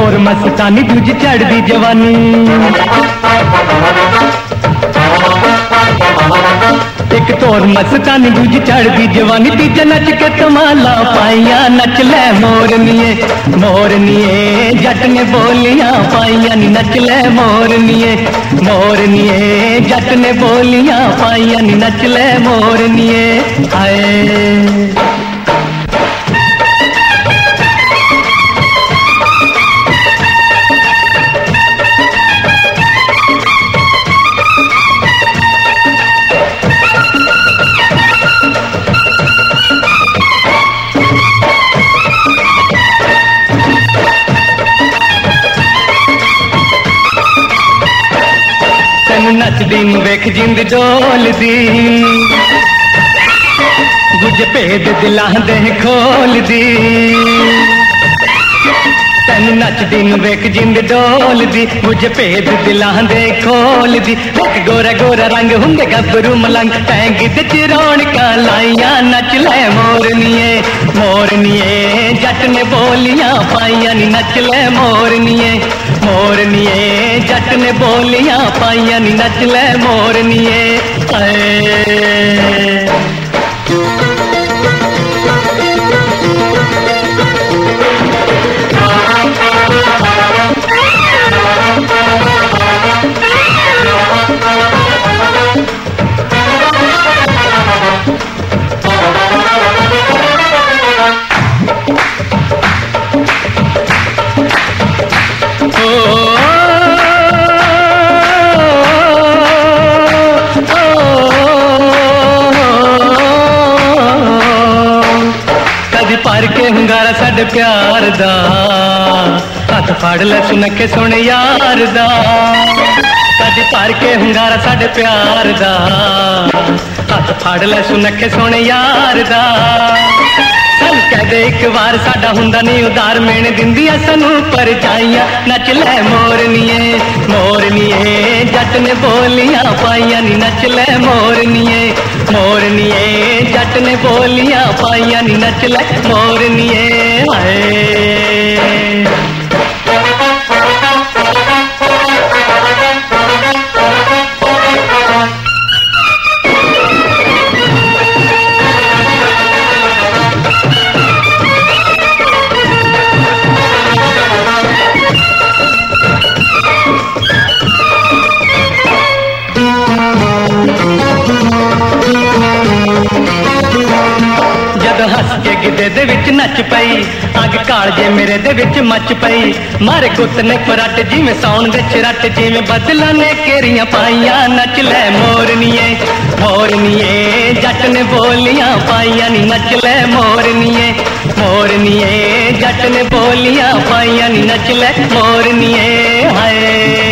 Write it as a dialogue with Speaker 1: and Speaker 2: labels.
Speaker 1: तौर मस्तानी दूजी चढ़दी जवानी। एक तौर मस्तानी दूजी चढ़दी जवानी, तीजा नच के तमाला पाइया नच ले मोरनीए मोरनीए जट ने बोलियां पाइया नी नच ले मोरनीए मोरनीए जट ने बोलियां पाइया नी नच ले मोरनीए। हाय नचदी वेख जिंद डोलदी, गुज भेद दिलां दे खोलदी। तैन नचदी वेख जिंद डोलदी, गुज भेद दिलां दे खोलदी। एक गोरा गोरा रंग हुंदे गबरू मलंग, पैंग च रौनकां लाइयां नच ले मोरनीए मोरनीए जट ने बोलियां पाइयां नी नच ले मोरनीए मोरनीए जट ने बोलियां पाइयां नी नच ले मोरनीए। भर के hungaरा साडे प्यार दा, हथ फड़ ले सुनखे सुन यार दा। कदी भर के hungaरा साडे प्यार दा, हथ फड़ ले सुनखे सुन यार दा। सन कह दे एक बार साडा हुंदा नहीं उधार, मेने दिंदी सानू परछाइयां नच ले मोरनीए मोरनीए जट ने बोलियां पाइयां नी नच ले मोरनीए मोरनीए जट ने बोलियां पाइयां नी नच ले मोरनीए। हाय हस के गिदे दे विच नच पई, अग कालजे मेरे दे विच मच पई। मारे गुत ने पराट जिवें सौण दे चरट, जिवें बदलां ने केरियां पाइयां नच ले मोरनीए मोरनीए जट ने बोलियां पाइयां नी नच ले मोरनीए मोरनीए जट ने बोलियां पाइयां नी नच ले मोरनीए। हाय